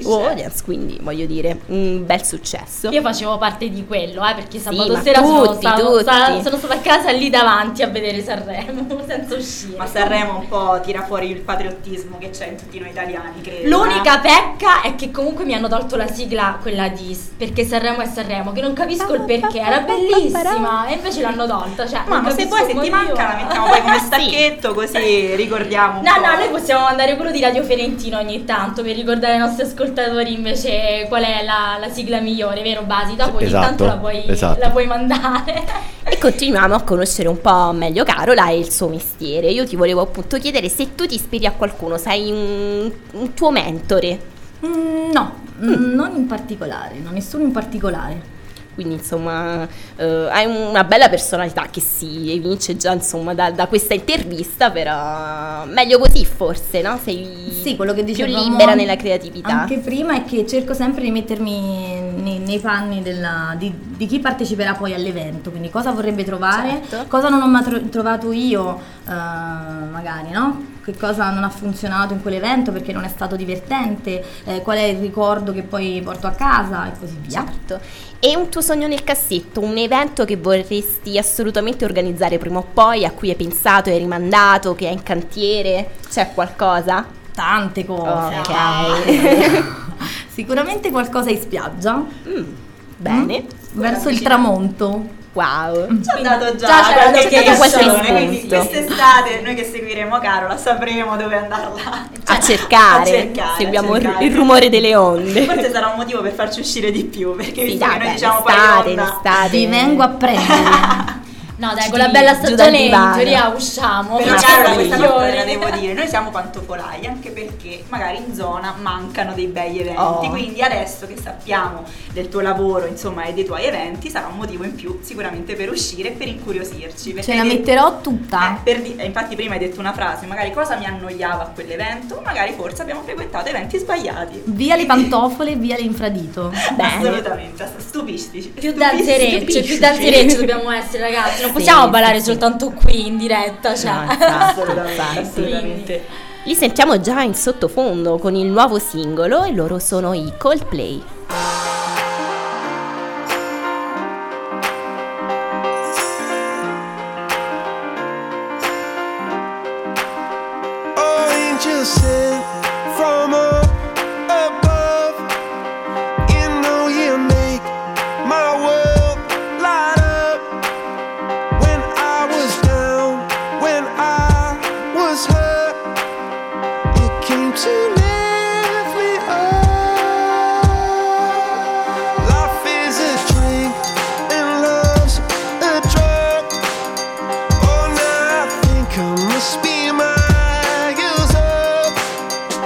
audience, quindi voglio dire un bel successo. Io facevo parte di quello, eh, perché sabato ma sera sono, tutti, stata, tutti. sta- sono stata a casa lì davanti a vedere Sanremo senza uscire. Ma Sanremo un po' tira fuori il patriottismo che c'è in tutti noi italiani, credo. L'unica pecca è che comunque mi hanno tolto la sigla, quella di perché Sanremo è Sanremo, che non capisco il perché, era bellissima e invece l'hanno tolta. Cioè, Ma non se capisco poi se il ti motivo. manca la mettiamo poi come stacchetto così ricordiamo un No, po'. no, noi possiamo mandare quello di Radio Ferentino ogni tanto per ricordare ai nostri ascoltatori invece qual è la, la sigla migliore, vero Basi? Dopo ogni Esatto, tanto la puoi, esatto. la puoi mandare. E continuiamo a conoscere un po' meglio Carola e il suo mestiere. Io ti volevo appunto chiedere se tu ti ispiri a qualcuno, sei un, un tuo mentore. Mm, no, mm. non in particolare, non nessuno in particolare. Quindi insomma eh, hai una bella personalità che si evince già insomma da, da questa intervista, però meglio così forse, no? Sei Sì, quello che più dicevamo libera nella creatività. Anche prima è che cerco sempre di mettermi nei, nei panni della, di, di chi parteciperà poi all'evento, quindi cosa vorrebbe trovare, Certo. cosa non ho mai tro- trovato io, eh, magari, no? Che cosa non ha funzionato in quell'evento perché non è stato divertente, eh, qual è il ricordo che poi porto a casa e così via. Certo. E un tuo sogno nel cassetto, un evento che vorresti assolutamente organizzare prima o poi, a cui hai pensato, hai rimandato, che è in cantiere? C'è qualcosa? Tante cose. Ok. Sicuramente qualcosa in spiaggia. Mm, bene. Mm? Verso il tramonto. Wow. Ci ha dato già, Già c'è qualche dato qualche indicazione, quindi spunto. quest'estate noi che seguiremo Carola sapremo dove andarla A cercare, a cercare, seguiamo a il- cercare. il rumore delle onde. Forse sarà un motivo per farci uscire di più, perché Sì, visto dai, che noi beh, diciamo poi l'estate, in onda- l'estate. Ti vengo a prendere. No dai, Giù con la di- bella giù dal stagione in divano. teoria usciamo. Però Ma Carola, sì. questa cosa te la devo dire, noi siamo pantofolai anche perché magari in zona mancano dei bei eventi, Oh. quindi adesso che sappiamo del tuo lavoro insomma e dei tuoi eventi sarà un motivo in più sicuramente per uscire e per incuriosirci. perché Ce la hai detto- metterò tutta. Eh, per di- eh, infatti prima hai detto una frase, magari cosa mi annoiava a quell'evento, magari forse abbiamo frequentato eventi sbagliati. Via le pantofole, via l'infradito. Bene. Assolutamente, stupisci. Più stupisci, danzerecce, stupisci. più danzerecce dobbiamo essere ragazzi, non Sì, possiamo sì, ballare sì. soltanto qui in diretta, cioè. No, infatti, Assolutamente, infatti. assolutamente. Li sentiamo già in sottofondo con il nuovo singolo e loro sono i Coldplay. Oh, angels sent from up above. You know you make my world light up. When I was down, when I was hurt, you came to lift me up. Life is a drink and love's a drug. Oh, now I think I must be miles up.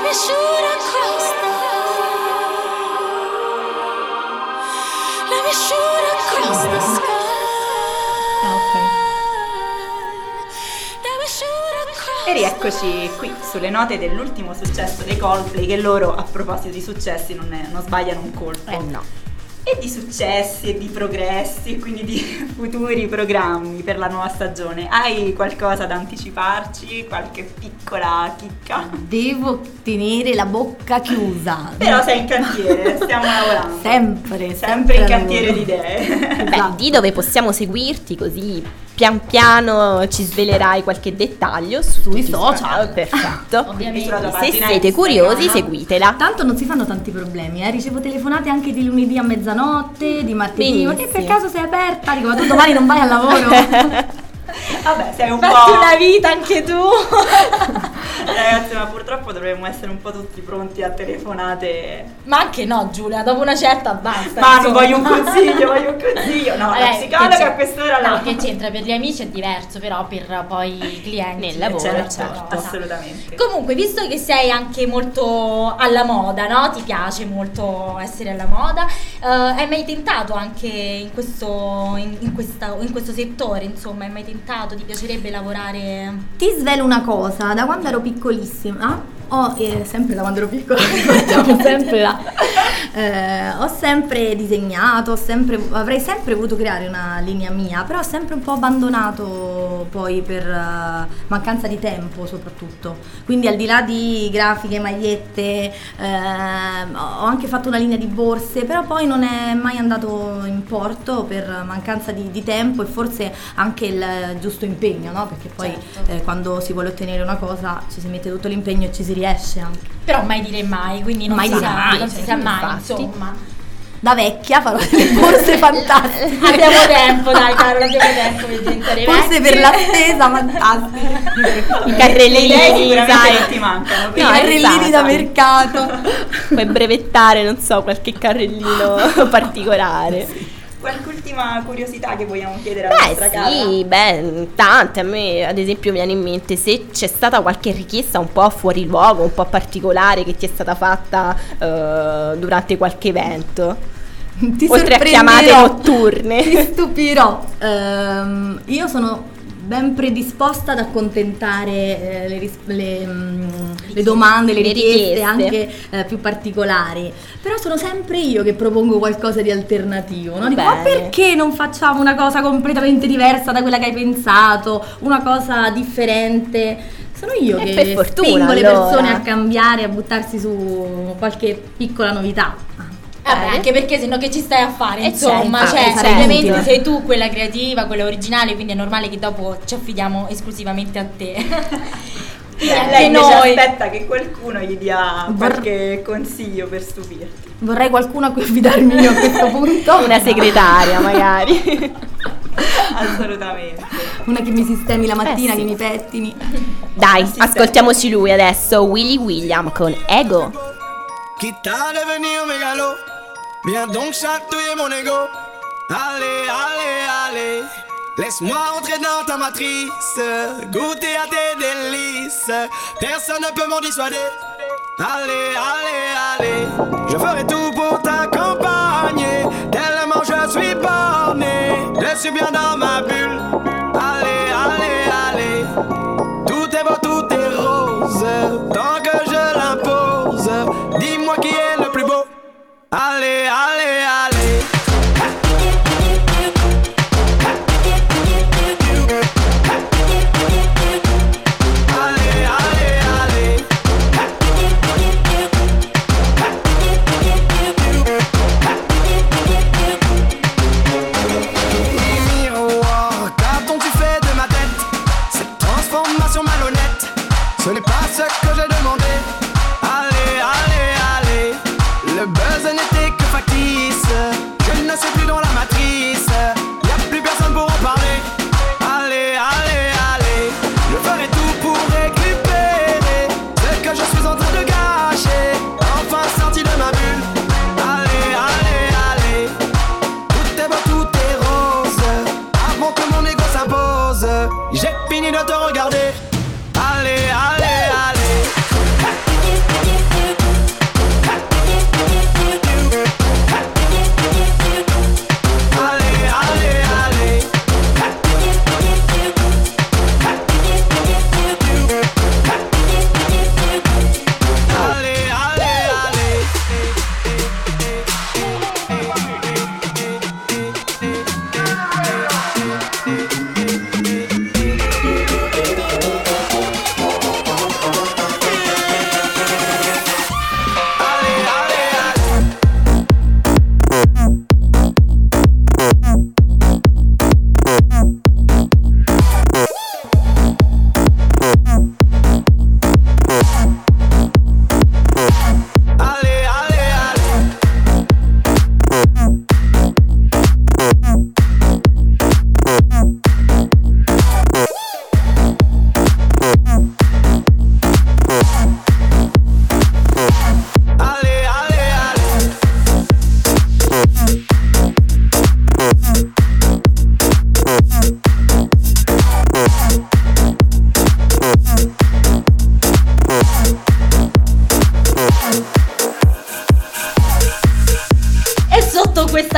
me shoot across the Let me shoot across the sky. Let me shoot across. E rieccoci qui sulle note dell'ultimo successo dei Coldplay, che loro, a proposito di successi, non, è, non sbagliano un colpo. Eh no. E di successi e di progressi e quindi di futuri programmi per la nuova stagione. Hai qualcosa da anticiparci? Qualche piccola chicca? Devo tenere la bocca chiusa. Però sei in cantiere, stiamo lavorando. Sempre, Sempre sempre in lavoro. cantiere di idee. Beh, di dove possiamo seguirti, così pian piano ci svelerai qualche dettaglio su Sui tutti i social. Perfetto. Ovviamente. Sulla tua Se pagina siete Instagram, curiosi, no? seguitela. Tanto non si fanno tanti problemi, eh. Ricevo telefonate anche di lunedì a mezzanotte, di martedì. Ma che per Benissimo. caso sei aperta? Dico, ma tu domani non vai al lavoro? Vabbè, sei un Fatti po'... una vita anche tu. Ragazzi, ma purtroppo dovremmo essere un po' tutti pronti a telefonate. Ma anche no, Giulia, dopo una certa basta. Ma non insomma. voglio un consiglio, voglio un consiglio. No, la Vabbè, psicologa che c'è- a quest'ora no, no. che c'entra, per gli amici è diverso, però per poi i clienti Nel lavoro, è Certo, un'altra cosa. assolutamente. Comunque, visto che sei anche molto alla moda, no? Ti piace molto essere alla moda, eh, hai mai tentato anche in questo, in, in questa, in questo settore, insomma, hai mai tentato, ti piacerebbe lavorare? Ti svelo una cosa, da quando ero piccolissima, ho, eh, sempre da quando ero piccola, facciamo sempre là, eh, ho sempre disegnato, ho sempre, avrei sempre voluto creare una linea mia, però ho sempre un po' abbandonato poi per eh, mancanza di tempo soprattutto, quindi al di là di grafiche, magliette, eh, ho anche fatto una linea di borse, però poi non è mai andato in porto per mancanza di, di tempo e forse anche il giusto impegno, no? Perché poi Certo. eh, quando si vuole ottenere una cosa ci si mette tutto l'impegno e ci si riesce anche. Però mai dire mai, quindi non Mai si dire sa, mai, non si cioè, sa mai, infatti. insomma. Da vecchia farò delle borse fantastiche. Abbiamo tempo, dai Carola, abbiamo tempo per diventare Forse vecchi. per la spesa fantastica. I Le idee carrellini, sicuramente sai. non ti mancano. I quindi- No, carrellini esatto. da mercato. Puoi brevettare, non so, qualche carrellino particolare. Qualche ultima curiosità che vogliamo chiedere alla nostra Beh cara? sì, beh, tante. A me ad esempio viene in mente se c'è stata qualche richiesta un po' fuori luogo, un po' particolare che ti è stata fatta eh, durante qualche evento. Ti Oltre a chiamate sorprenderò. notturne. Ti stupirò. Ehm, io sono ben predisposta ad accontentare eh, le, ris- le, mm, le domande, le Le richieste, richieste. anche eh, più particolari. Però sono sempre io che propongo qualcosa di alternativo, no? Dico, ma Bene. perché non facciamo una cosa completamente diversa da quella che hai pensato, una cosa differente? Sono io E che per fortuna, spingo le allora. persone a cambiare, a buttarsi su qualche piccola novità. Vabbè, Bene. anche perché sennò che ci stai a fare, Eh, insomma, certo, cioè, eh, sarebbe ovviamente inutile. sei tu quella creativa, quella originale, quindi è normale che dopo ci affidiamo esclusivamente a te. Quindi anche Lei invece noi. aspetta che qualcuno gli dia qualche consiglio per stupirti. Vorrei qualcuno a cui affidarmi io a questo punto. Una segretaria magari. Assolutamente. Una che mi sistemi la mattina, Eh, sì. che mi pettini. Dai, Sì, sì. ascoltiamoci lui adesso, Willy William con Ego. Quitte à devenir mégalo, viens donc chatouiller mon ego. Allez, allez, allez, laisse-moi entrer dans ta matrice, goûter à tes délices, personne ne peut m'en dissuader. Allez, allez, allez, je ferai tout pour t'accompagner, tellement je suis borné, je suis bien dans ma bulle. Allez, allez, allez, tout est beau, tout est rose, tant que je l'impose, dis-moi qui est le plus beau. Allez, allez, allez. Allez, allez, allez. Miroir, qu'a-t-on-tu fait de ma tête? Cette transformation malhonnête, ce n'est pas ce que j'ai demandé. Allez, allez, allez, le buzz n'était que factice. Je ne suis plus dans la matrice, y a plus personne pour en parler. Allez, allez, allez, je ferai tout pour récupérer ce que je suis en train de gâcher. Enfin sorti de ma bulle. Allez, allez, allez, tout est beau, tout est rose, avant que mon ego s'impose. J'ai fini de te regarder. Allez, allez, allez.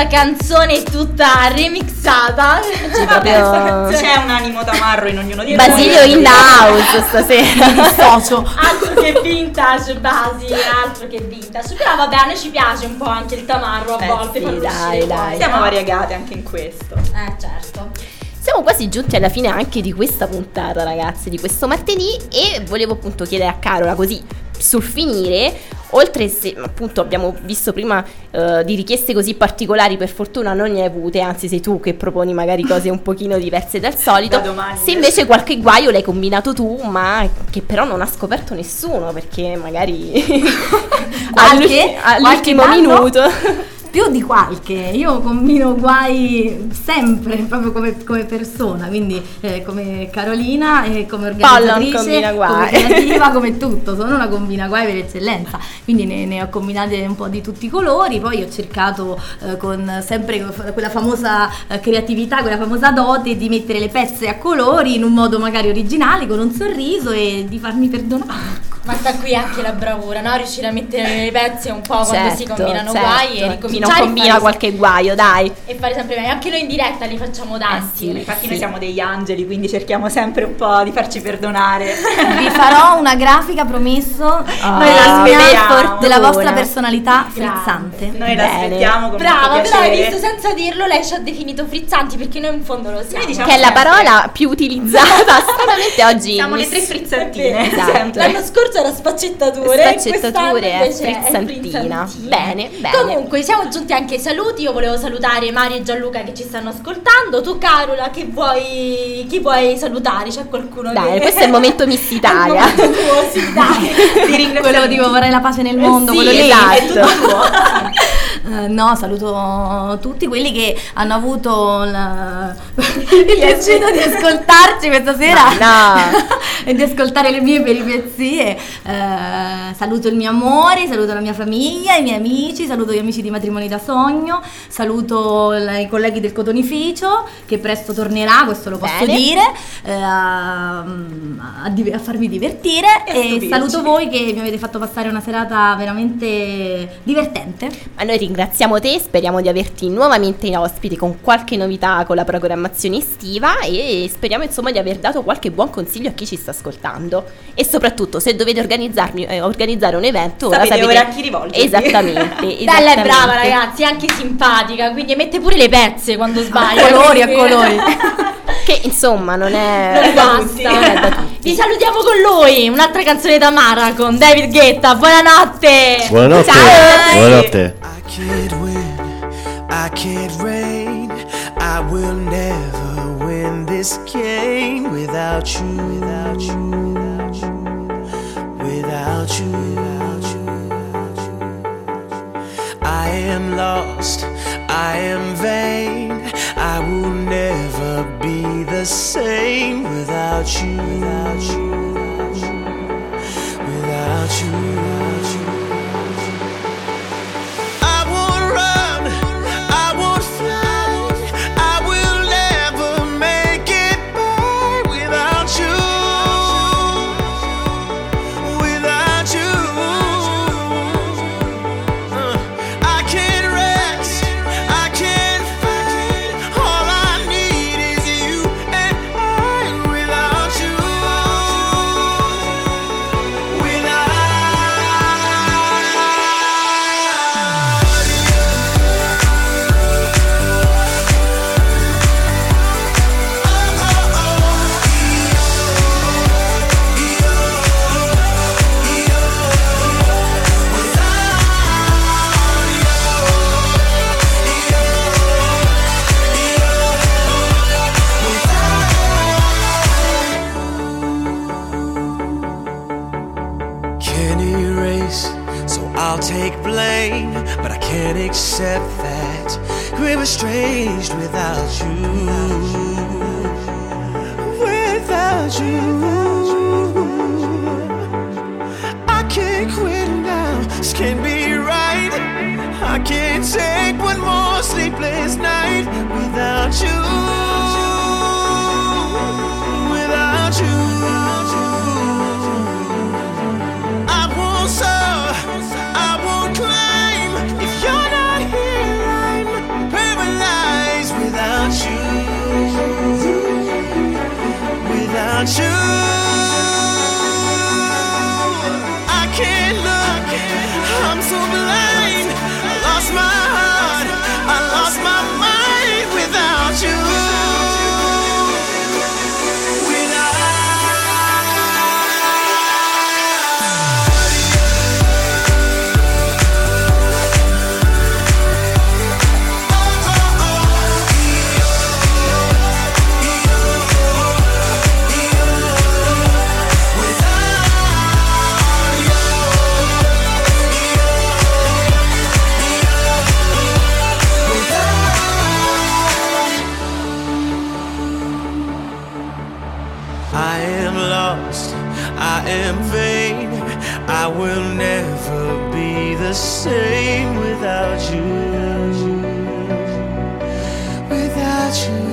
questa canzone tutta remixata. Sì, proprio... C'è un animo tamarro in ognuno di noi. Basilio in the house stasera. Socio. Altro che vintage, Basi, altro che vintage. Però vabbè, a noi ci piace un po' anche il tamarro a Eh volte. sì, farlo dai, uscire dai. fuori, Siamo no? variegate anche in questo. Eh certo. Siamo quasi giunti alla fine anche di questa puntata, ragazzi, di questo martedì, e volevo appunto chiedere a Carola, così sul finire, oltre se appunto abbiamo visto prima eh, di richieste così particolari, per fortuna non ne hai avute, anzi sei tu che proponi magari cose un pochino diverse dal solito. Da domani, se invece qualche guaio l'hai combinato tu, ma che però non ha scoperto nessuno, perché magari Qualche? all'ultimo Qualche danno? minuto. Più di qualche, io combino guai sempre, proprio come, come persona, quindi eh, come Carolina e come organizzatrice, combina guai. come creativa, come tutto, sono una combina guai per eccellenza, quindi ne, ne ho combinate un po' di tutti i colori, poi ho cercato eh, con sempre quella famosa eh, creatività, quella famosa dote di mettere le pezze a colori in un modo magari originale, con un sorriso, e di farmi perdonare. Ma sta qui anche la bravura, no? Riuscire a mettere le pezze un po' quando si combinano certo. guai e Chi ricominciare non a combina fare- qualche guaio, dai. e fare sempre meglio. Anche noi in diretta li facciamo tanti. sì. Infatti Sì. noi siamo degli angeli, quindi cerchiamo sempre un po' di farci perdonare. Vi farò una grafica, promesso, Ah, Noi la degna speriamo. della vostra Fortuna. personalità Grazie. frizzante. Noi la Bene. aspettiamo con Brava, molto però hai piacere. visto, senza dirlo lei ci ha definito frizzanti, perché noi in fondo lo siamo. Noi diciamo Che è la sempre. parola più utilizzata stranamente oggi. Siamo le mi- tre frizzantine. Esatto. sempre. L'anno scorso era spaccettature, Sfaccettature quest'anno e invece è frizzantina. frizzantina. Bene, bene. Comunque siamo giunti anche ai saluti. Io volevo salutare Mario e Gianluca che ci stanno ascoltando. Tu Carola, che vuoi, chi vuoi salutare? C'è qualcuno Dai, che... questo è il momento Miss Italia. È il momento tuo, sì, dai. Ti ringraziamo. Quello tipo vorrei la pace nel mondo, sì, quello lì. esatto. È tutto tuo. Eh, no, saluto tutti quelli che hanno avuto la- il piacere di ascoltarci questa sera Ma no. e di ascoltare le mie peripezie. Eh, saluto il mio amore, saluto la mia famiglia, i miei amici, saluto gli amici di Matrimoni da Sogno, saluto l- i colleghi del cotonificio che presto tornerà, questo lo posso Bene. dire, eh, a, a div- a farvi divertire, E a e stupirci. saluto voi che mi avete fatto passare una serata veramente divertente. Ma noi ringraziamo te, speriamo di averti nuovamente in ospite con qualche novità con la programmazione estiva, e speriamo insomma di aver dato qualche buon consiglio a chi ci sta ascoltando, e soprattutto se dovete organizzarmi, eh, organizzare un evento, ora Sapete sapete ora a chi rivolgervi. Esattamente, Bella e esattamente. brava, ragazzi, anche simpatica, quindi mette pure le pezze quando sbaglia. A colori, a quindi- colori. Che insomma non è, Non basta, non è da basta. tutti. Vi salutiamo con lui, un'altra canzone da Mara con David Guetta. Buonanotte. Buonanotte. Ciao. Buonanotte. I can't win, I can't reign. I will never win this game without you, without you, without you, without you, without you, without you. I am lost, I am vain. I will never be the same without you, without you, without you, without you, without you. I won't run, I won't fly, I will never make it by without you, without you. Uh, I can't rest, I can't fight, all I need is you and I without you, without Can't erase, so I'll take blame, but I can't accept that we're estranged without you, without you. I can't quit now, this can't be right. I can't take one more sleepless night without you, without you. I won't soar, I won't climb if you're not here. I'm so blind. I lost my heart, I lost my mind without you. I am lost, I am vain, I will never be the same without you, without you.